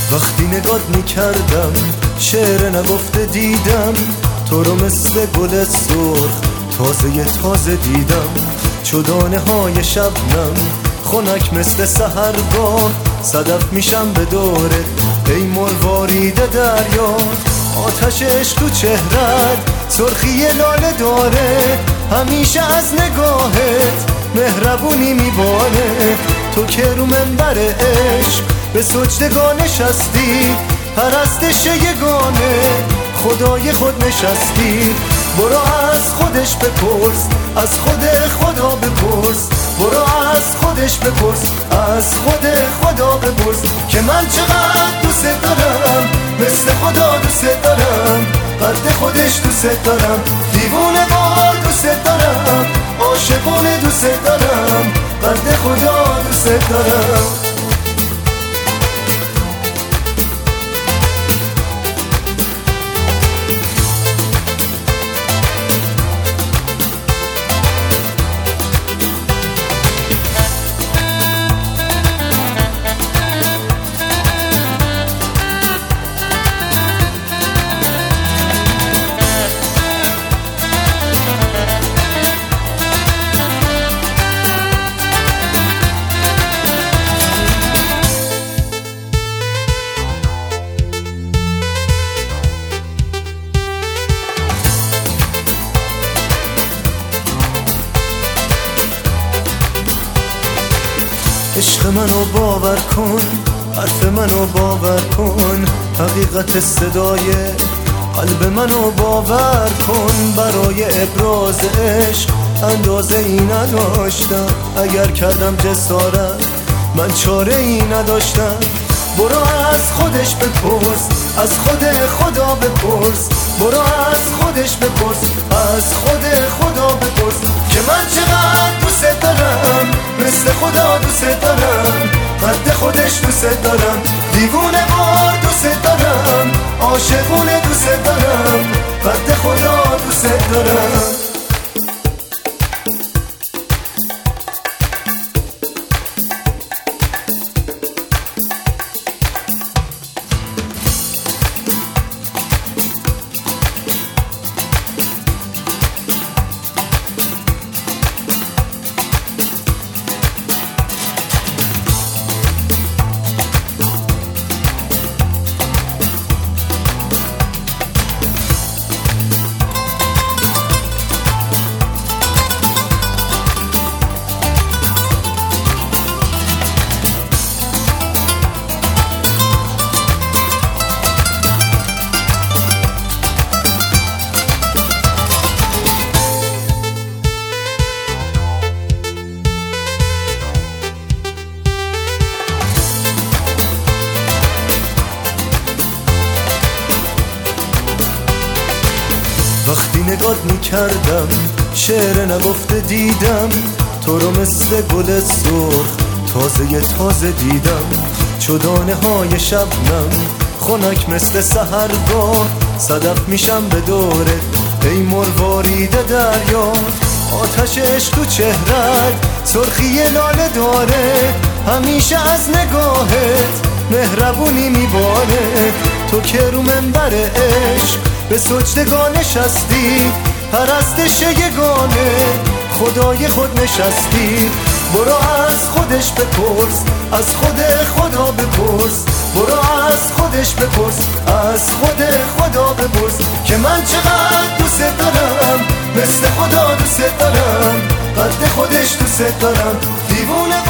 وقتی نگات میکردم شعر نگفته دیدم تو رو مثل گل سرخ تازه دیدم، چو دانه های شبنم خنک مثل سحرگاه، صدف میشم به دورت ای مروارید دریا. آتش عشق تو چهرت سرخی لاله داره، همیشه از نگاهت مهربونی میباره. تو که رو منبر عشق به سجدگاه نشستی، پرستش یگانه خدای خود نشستی. برو از خودش بپرس، از خود خدا بپرس، برو از خودش بپرس، از خود خدا بپرس که من چقدر دوست دارم، مثل خدا دوست دارم، قد خودش دوست دارم، دیوونه وار دوست دارم، عاشقونه دوست دارم، قد خدا دوست دارم. عشق منو باور کن، حرف منو باور کن، حقیقت صدای قلب منو باور کن. برای ابراز عشق اندازه ای نداشتم، اگر کردم جسارت من چاره ای نداشتم. برو از خودش بپرس، از خود خدا بپرس، برو از خودش بپرس، از خود خدا بپرس که من چقدر دوست دارم، مثل خدا دوست دارم، قد خودش دوست دارم، دیوونه وار دوست دارم، عاشقونه دوست دارم، قد خدا دوست دارم. وقتی نگات میکردم شعر نگفته دیدم تو رو مثل گل سرخ تازه دیدم، چو دانه های شبنم خنک مثل سحرگاه، صدف میشم به دورت ای مروارید دریا. آتش عشق تو چهرت سرخی لاله داره، همیشه از نگاهت مهربونی میباره. تو که رو منبر عشق به سجدگاه نشستی، پرستش یگانه خدای خود نشستی. برو از خودش بپرس، از خود خدا بپرس، برو از خودش بپرس، از خود خدا بپرس که من چقدر دوست دارم، مثل خدا دوست دارم، قد خودش دوست دارم، دیوونه